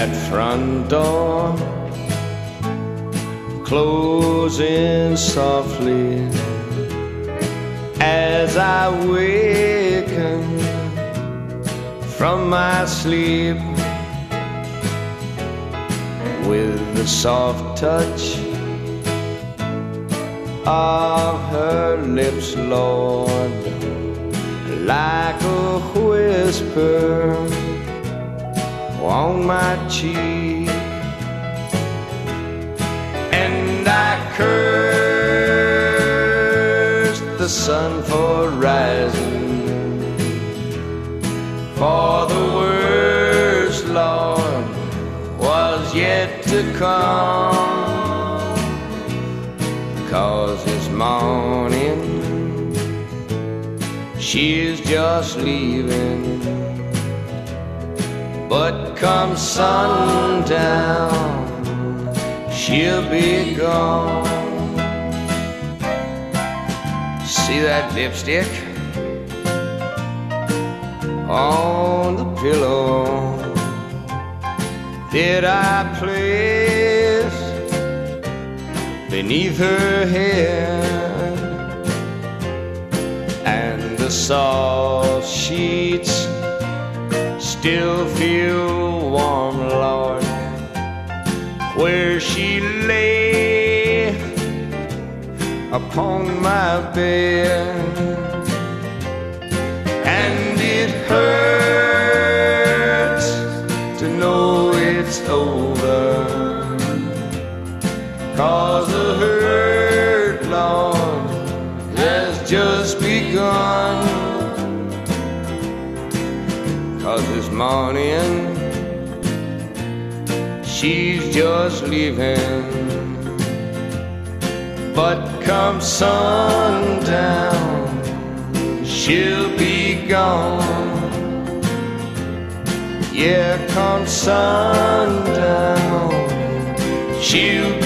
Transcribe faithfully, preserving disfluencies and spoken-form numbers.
that front door, closing softly as I waken from my sleep, with the soft touch of her lips, Lord, like a whisper on my cheek. And I cursed the sun for rising, for the worst, Lord, was yet to come. 'Cause this morning she's just leaving, but come sundown she'll be gone. See that lipstick on the pillow? Did I place beneath her head? And the soft sheets still feel warm, Lord, where she lay upon my bed. And it hurts to know it's over, 'cause the hurt, Lord, has just begun. 'Cause this morning she's just leaving, but come sundown she'll be gone. Yeah, come sundown she'll